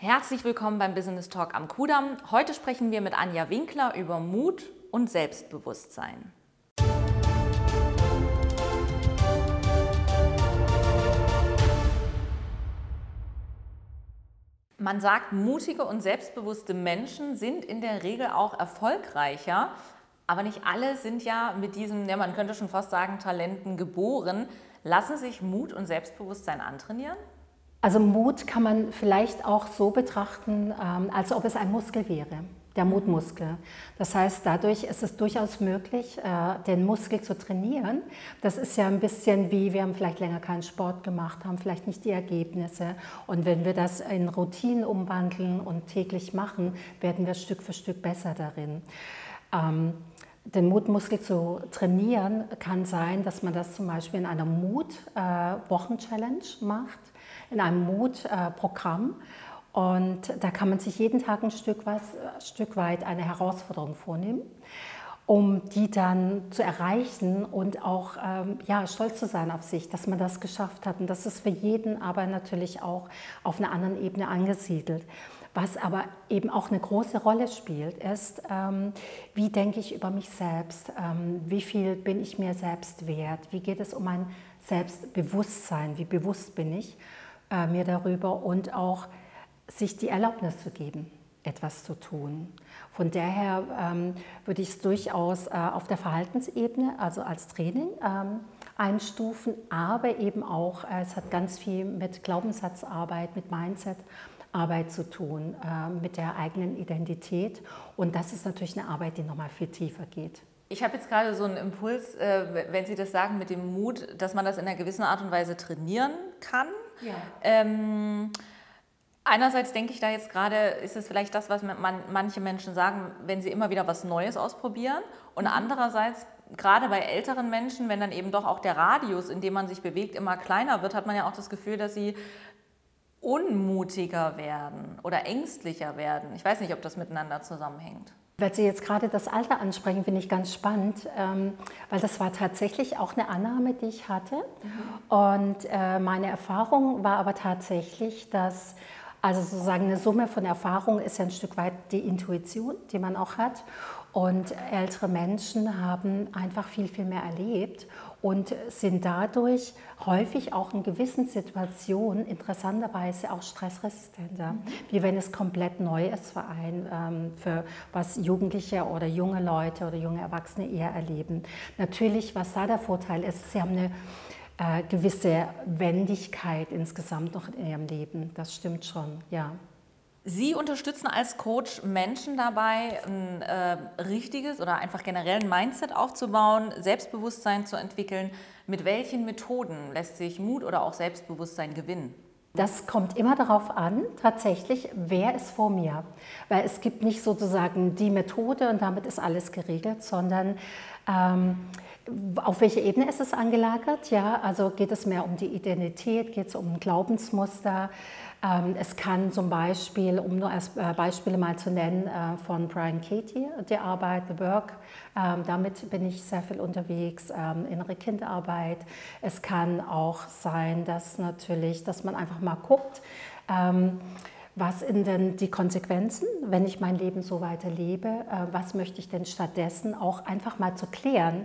Herzlich willkommen beim Business Talk am Kudamm. Heute sprechen wir mit Anja Winkler über Mut und Selbstbewusstsein. Man sagt, mutige und selbstbewusste Menschen sind in der Regel auch erfolgreicher, aber nicht alle sind ja mit diesen, man könnte schon fast sagen, Talenten geboren. Lassen sich Mut und Selbstbewusstsein antrainieren? Also Mut kann man vielleicht auch so betrachten, als ob es ein Muskel wäre, der Mutmuskel. Das heißt, dadurch ist es durchaus möglich, den Muskel zu trainieren. Das ist ja ein bisschen wie, wir haben vielleicht länger keinen Sport gemacht, haben vielleicht nicht die Ergebnisse. Und wenn wir das in Routinen umwandeln und täglich machen, werden wir Stück für Stück besser darin. Den Mutmuskel zu trainieren kann sein, dass man das zum Beispiel in einer Mut-Wochen-Challenge macht, in einem Mut-Programm. Und da kann man sich jeden Tag ein Stück weit eine Herausforderung vornehmen, um die dann zu erreichen und auch stolz zu sein auf sich, dass man das geschafft hat. Und das ist für jeden aber natürlich auch auf einer anderen Ebene angesiedelt. Was aber eben auch eine große Rolle spielt, ist, wie denke ich über mich selbst, wie viel bin ich mir selbst wert, wie geht es um mein Selbstbewusstsein, wie bewusst bin ich mir darüber und auch sich die Erlaubnis zu geben, etwas zu tun. Von daher würde ich es durchaus auf der Verhaltensebene, also als Training, einstufen, aber eben auch, es hat ganz viel mit Glaubenssatzarbeit, mit Mindset-Arbeit zu tun, mit der eigenen Identität. Und das ist natürlich eine Arbeit, die nochmal viel tiefer geht. Ich habe jetzt gerade so einen Impuls, wenn Sie das sagen mit dem Mut, dass man das in einer gewissen Art und Weise trainieren kann. Ja. Einerseits denke ich da jetzt gerade, ist es vielleicht das, was manche Menschen sagen, wenn sie immer wieder was Neues ausprobieren. Und andererseits, gerade bei älteren Menschen, wenn dann eben doch auch der Radius, in dem man sich bewegt, immer kleiner wird, hat man ja auch das Gefühl, dass sie unmutiger werden oder ängstlicher werden. Ich weiß nicht, ob das miteinander zusammenhängt. Weil Sie jetzt gerade das Alter ansprechen, finde ich ganz spannend, weil das war tatsächlich auch eine Annahme, die ich hatte. Und meine Erfahrung war aber tatsächlich, dass, also sozusagen eine Summe von Erfahrungen ist ja ein Stück weit die Intuition, die man auch hat. Und ältere Menschen haben einfach viel, viel mehr erlebt und sind dadurch häufig auch in gewissen Situationen interessanterweise auch stressresistenter, wie wenn es komplett neu ist für was Jugendliche oder junge Leute oder junge Erwachsene eher erleben. Natürlich, was da der Vorteil ist, sie haben eine gewisse Wendigkeit insgesamt noch in ihrem Leben. Das stimmt schon, ja. Sie unterstützen als Coach Menschen dabei, ein richtiges oder einfach generell ein Mindset aufzubauen, Selbstbewusstsein zu entwickeln. Mit welchen Methoden lässt sich Mut oder auch Selbstbewusstsein gewinnen? Das kommt immer darauf an, tatsächlich, wer ist vor mir. Weil es gibt nicht sozusagen die Methode und damit ist alles geregelt, sondern auf welche Ebene ist es angelagert? Ja, also geht es mehr um die Identität, geht es um Glaubensmuster? Es kann zum Beispiel, um nur als Beispiele mal zu nennen, von Brian Katie, die Arbeit, The Work, damit bin ich sehr viel unterwegs, innere Kindarbeit. Es kann auch sein, dass man einfach mal guckt, was sind denn die Konsequenzen, wenn ich mein Leben so weiterlebe? Was möchte ich denn stattdessen auch einfach mal zu klären?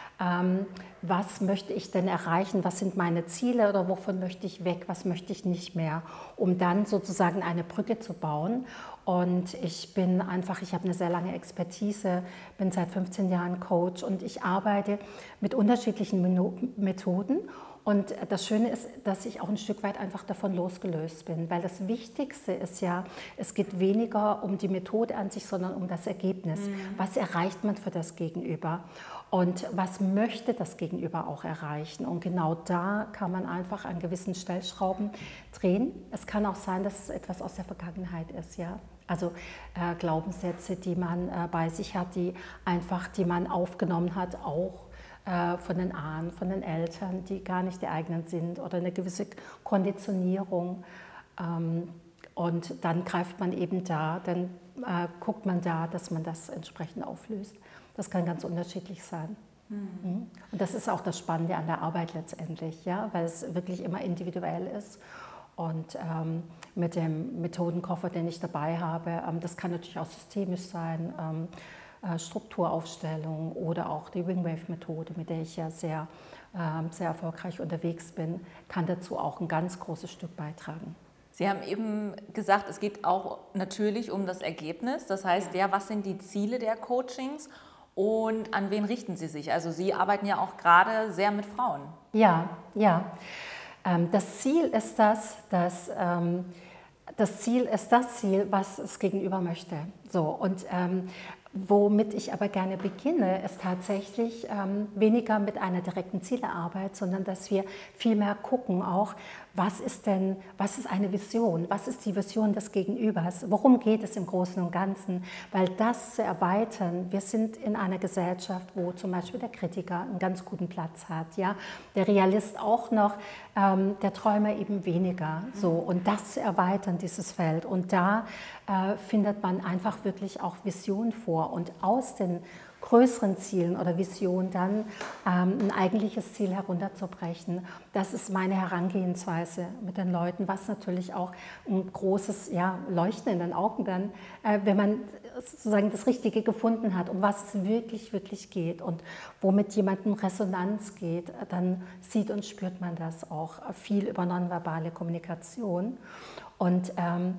Was möchte ich denn erreichen? Was sind meine Ziele oder wovon möchte ich weg? Was möchte ich nicht mehr? Um dann sozusagen eine Brücke zu bauen. Und ich habe eine sehr lange Expertise, bin seit 15 Jahren Coach und ich arbeite mit unterschiedlichen Methoden. Und das Schöne ist, dass ich auch ein Stück weit einfach davon losgelöst bin, weil das Wichtigste ist ja, es geht weniger um die Methode an sich, sondern um das Ergebnis. Was erreicht man für das Gegenüber? Und was möchte das Gegenüber auch erreichen? Und genau da kann man einfach an gewissen Stellschrauben drehen. Es kann auch sein, dass es etwas aus der Vergangenheit ist, ja. Also Glaubenssätze, die man bei sich hat, die man aufgenommen hat, auch von den Ahnen, von den Eltern, die gar nicht die eigenen sind oder eine gewisse Konditionierung. Und dann greift man eben dann guckt man da, dass man das entsprechend auflöst. Das kann ganz unterschiedlich sein. Und das ist auch das Spannende an der Arbeit letztendlich, ja, weil es wirklich immer individuell ist Und mit dem Methodenkoffer, den ich dabei habe, das kann natürlich auch systemisch sein, Strukturaufstellung oder auch die Wingwave-Methode, mit der ich ja sehr erfolgreich unterwegs bin, kann dazu auch ein ganz großes Stück beitragen. Sie haben eben gesagt, es geht auch natürlich um das Ergebnis. Das heißt, was sind die Ziele der Coachings und an wen richten Sie sich? Also Sie arbeiten ja auch gerade sehr mit Frauen. Ja. Das Ziel ist das Ziel, was das Gegenüber möchte. So, und womit ich aber gerne beginne, ist tatsächlich weniger mit einer direkten Zielearbeit, sondern dass wir viel mehr gucken auch, was ist eine Vision, was ist die Vision des Gegenübers, worum geht es im Großen und Ganzen, weil das zu erweitern, wir sind in einer Gesellschaft, wo zum Beispiel der Kritiker einen ganz guten Platz hat, ja? Der Realist auch noch, der Träumer eben weniger, so, und das zu erweitern, dieses Feld, und da findet man einfach wirklich auch Vision vor und aus den größeren Zielen oder Visionen dann ein eigentliches Ziel herunterzubrechen. Das ist meine Herangehensweise mit den Leuten, was natürlich auch ein großes Leuchten in den Augen dann, wenn man sozusagen das Richtige gefunden hat, um was es wirklich, wirklich geht und womit jemandem Resonanz geht, dann sieht und spürt man das auch viel über nonverbale Kommunikation. Und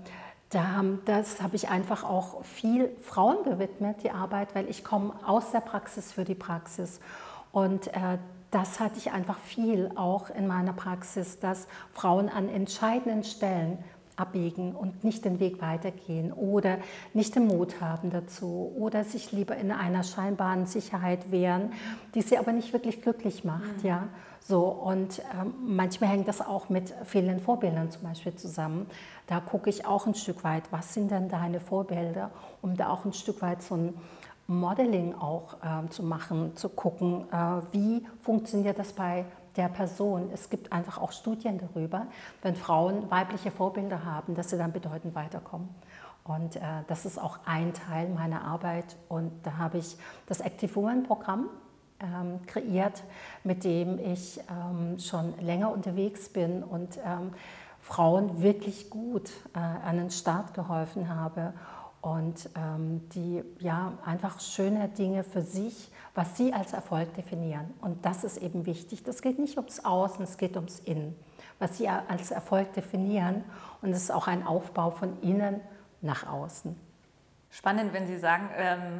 das habe ich einfach auch viel Frauen gewidmet, die Arbeit, weil ich komme aus der Praxis für die Praxis. Und das hatte ich einfach viel auch in meiner Praxis, dass Frauen an entscheidenden Stellen abbiegen und nicht den Weg weitergehen oder nicht den Mut haben dazu oder sich lieber in einer scheinbaren Sicherheit wehren, die sie aber nicht wirklich glücklich macht. Ja? So, und manchmal hängt das auch mit fehlenden Vorbildern zum Beispiel zusammen. Da gucke ich auch ein Stück weit, was sind denn deine Vorbilder, um da auch ein Stück weit so ein Modeling auch zu machen, zu gucken, wie funktioniert das bei der Person. Es gibt einfach auch Studien darüber, wenn Frauen weibliche Vorbilder haben, dass sie dann bedeutend weiterkommen. Und das ist auch ein Teil meiner Arbeit. Und da habe ich das Active Woman Programm kreiert, mit dem ich schon länger unterwegs bin und Frauen wirklich gut an den Start geholfen habe und die einfach schöne Dinge für sich, was sie als Erfolg definieren. Und das ist eben wichtig. Das geht nicht ums Außen, es geht ums Innen, was sie als Erfolg definieren. Und es ist auch ein Aufbau von innen nach außen. Spannend, wenn Sie sagen,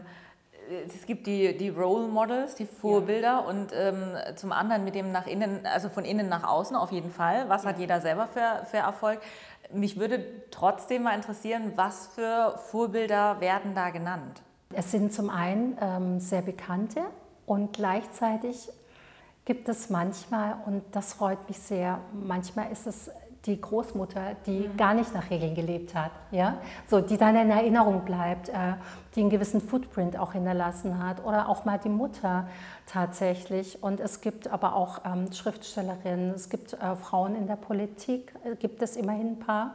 es gibt die Role Models, die Vorbilder und zum anderen mit dem nach innen, also von innen nach außen auf jeden Fall. Was hat jeder selber für Erfolg? Mich würde trotzdem mal interessieren, was für Vorbilder werden da genannt? Es sind zum einen sehr bekannte und gleichzeitig gibt es manchmal, und das freut mich sehr, manchmal ist es die Großmutter, die gar nicht nach Regeln gelebt hat, ja? So, die dann in Erinnerung bleibt, die einen gewissen Footprint auch hinterlassen hat, oder auch mal die Mutter tatsächlich. Und es gibt aber auch Schriftstellerinnen, es gibt Frauen in der Politik, gibt es immerhin ein paar,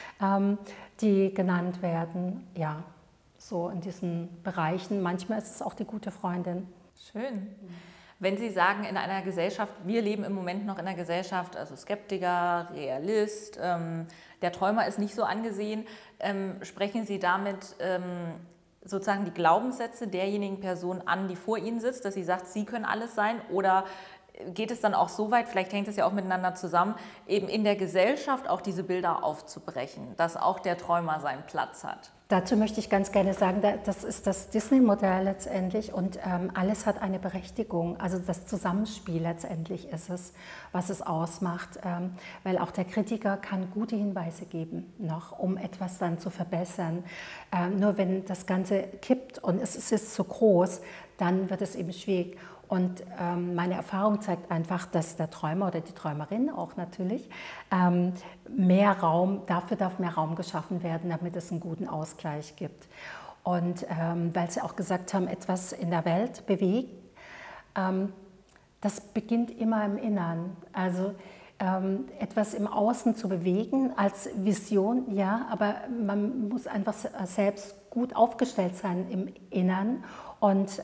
die genannt werden, ja, so in diesen Bereichen. Manchmal ist es auch die gute Freundin. Schön. Wenn Sie sagen, in einer Gesellschaft, wir leben im Moment noch in einer Gesellschaft, also Skeptiker, Realist, der Träumer ist nicht so angesehen, sprechen Sie damit sozusagen die Glaubenssätze derjenigen Person an, die vor Ihnen sitzt, dass sie sagt, Sie können alles sein, oder geht es dann auch so weit, vielleicht hängt es ja auch miteinander zusammen, eben in der Gesellschaft auch diese Bilder aufzubrechen, dass auch der Träumer seinen Platz hat? Dazu möchte ich ganz gerne sagen, das ist das Disney-Modell letztendlich, und alles hat eine Berechtigung. Also das Zusammenspiel letztendlich ist es, was es ausmacht, weil auch der Kritiker kann gute Hinweise geben, noch, um etwas dann zu verbessern. Nur wenn das Ganze kippt und es ist zu groß, dann wird es eben schwierig. Und meine Erfahrung zeigt einfach, dass der Träumer oder die Träumerin auch natürlich dafür darf mehr Raum geschaffen werden, damit es einen guten Ausgleich gibt. Und weil Sie auch gesagt haben, etwas in der Welt bewegt, das beginnt immer im Innern. Also etwas im Außen zu bewegen als Vision, ja, aber man muss einfach selbst gut aufgestellt sein im Innern und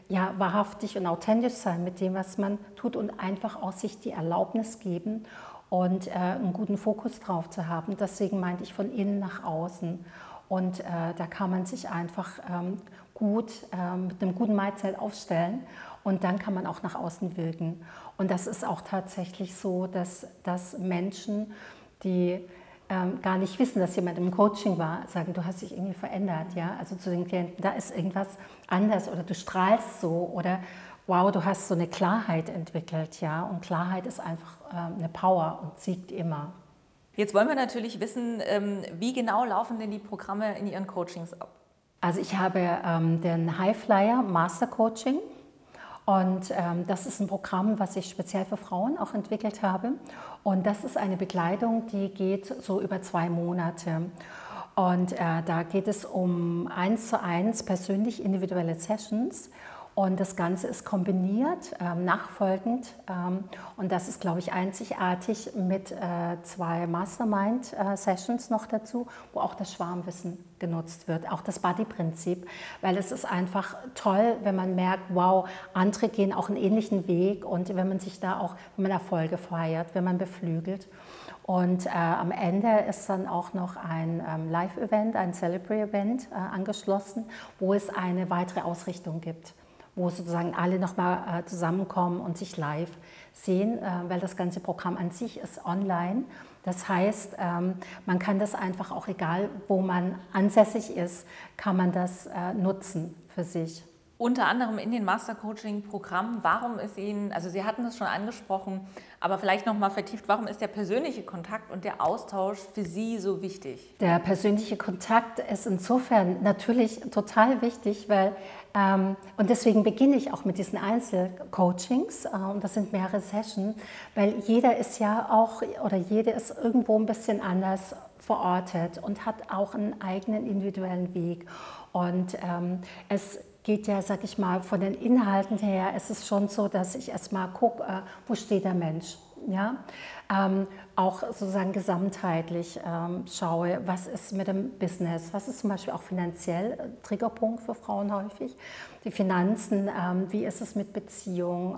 wahrhaftig und authentisch sein mit dem, was man tut, und einfach auch sich die Erlaubnis geben und einen guten Fokus drauf zu haben. Deswegen meinte ich von innen nach außen. Und da kann man sich einfach gut mit einem guten Mindset aufstellen und dann kann man auch nach außen wirken. Und das ist auch tatsächlich so, dass Menschen, die gar nicht wissen, dass jemand im Coaching war, sagen, du hast dich irgendwie verändert. Ja? Also zu den Klienten, da ist irgendwas anders oder du strahlst so oder wow, du hast so eine Klarheit entwickelt. Ja? Und Klarheit ist einfach eine Power und siegt immer. Jetzt wollen wir natürlich wissen, wie genau laufen denn die Programme in Ihren Coachings ab? Also ich habe den Highflyer Master Coaching und das ist ein Programm, was ich speziell für Frauen auch entwickelt habe. Und das ist eine Begleitung, die geht so über 2 Monate. Und da geht es um 1:1 persönlich individuelle Sessions. Und das Ganze ist kombiniert, nachfolgend. Und das ist, glaube ich, einzigartig mit 2 Mastermind-Sessions noch dazu, wo auch das Schwarmwissen genutzt wird, auch das Buddy-Prinzip. Weil es ist einfach toll, wenn man merkt, wow, andere gehen auch einen ähnlichen Weg und wenn man sich da auch, wenn man Erfolge feiert, wenn man beflügelt. Und am Ende ist dann auch noch ein Live-Event, ein Celebrate-Event angeschlossen, wo es eine weitere Ausrichtung gibt, wo sozusagen alle nochmal zusammenkommen und sich live sehen, weil das ganze Programm an sich ist online. Das heißt, man kann das einfach auch, egal wo man ansässig ist, kann man das nutzen für sich. Unter anderem in den Master-Coaching-Programmen, warum ist Ihnen, also Sie hatten es schon angesprochen, aber vielleicht nochmal vertieft, warum ist der persönliche Kontakt und der Austausch für Sie so wichtig? Der persönliche Kontakt ist insofern natürlich total wichtig, weil, und deswegen beginne ich auch mit diesen Einzelcoachings, und das sind mehrere Sessions, weil jeder ist ja auch, oder jede ist irgendwo ein bisschen anders verortet und hat auch einen eigenen individuellen Weg. Und es geht ja, sag ich mal, von den Inhalten her, es ist schon so, dass ich erstmal gucke, wo steht der Mensch. Ja? Auch sozusagen gesamtheitlich schaue, was ist mit dem Business, was ist zum Beispiel auch finanziell Triggerpunkt für Frauen häufig, die Finanzen, wie ist es mit Beziehung,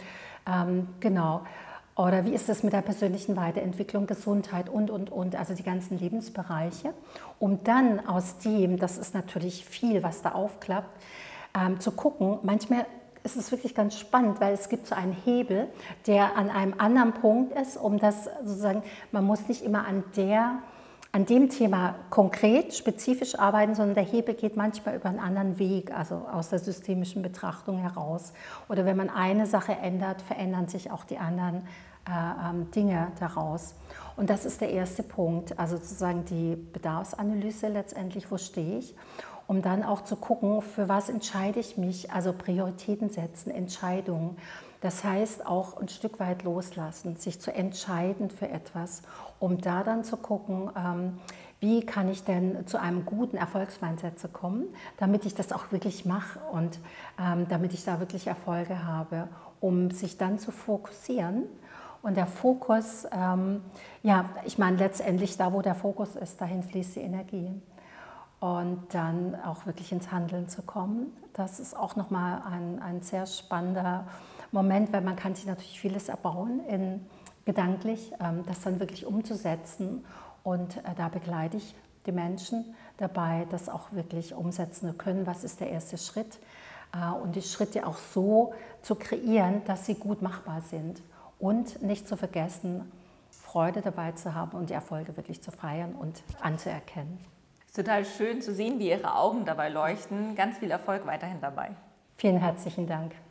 genau. Oder wie ist es mit der persönlichen Weiterentwicklung, Gesundheit und, also die ganzen Lebensbereiche, um dann aus dem, das ist natürlich viel, was da aufklappt, zu gucken, manchmal ist es wirklich ganz spannend, weil es gibt so einen Hebel, der an einem anderen Punkt ist, um das sozusagen, man muss nicht immer an dem Thema konkret, spezifisch arbeiten, sondern der Hebel geht manchmal über einen anderen Weg, also aus der systemischen Betrachtung heraus. Oder wenn man eine Sache ändert, verändern sich auch die anderen Dinge daraus. Und das ist der erste Punkt, also sozusagen die Bedarfsanalyse letztendlich, wo stehe ich, um dann auch zu gucken, für was entscheide ich mich, also Prioritäten setzen, Entscheidungen. Das heißt auch ein Stück weit loslassen, sich zu entscheiden für etwas, um da dann zu gucken, wie kann ich denn zu einem guten Erfolgsmindset kommen, damit ich das auch wirklich mache und damit ich da wirklich Erfolge habe, um sich dann zu fokussieren. Und der Fokus, ja, ich meine letztendlich da, wo der Fokus ist, dahin fließt die Energie. Und dann auch wirklich ins Handeln zu kommen, das ist auch nochmal ein sehr spannender Moment, weil man kann sich natürlich vieles erbauen, gedanklich, das dann wirklich umzusetzen. Und da begleite ich die Menschen dabei, das auch wirklich umsetzen zu können. Was ist der erste Schritt? Und die Schritte auch so zu kreieren, dass sie gut machbar sind. Und nicht zu vergessen, Freude dabei zu haben und die Erfolge wirklich zu feiern und anzuerkennen. Es ist total schön zu sehen, wie Ihre Augen dabei leuchten. Ganz viel Erfolg weiterhin dabei. Vielen herzlichen Dank.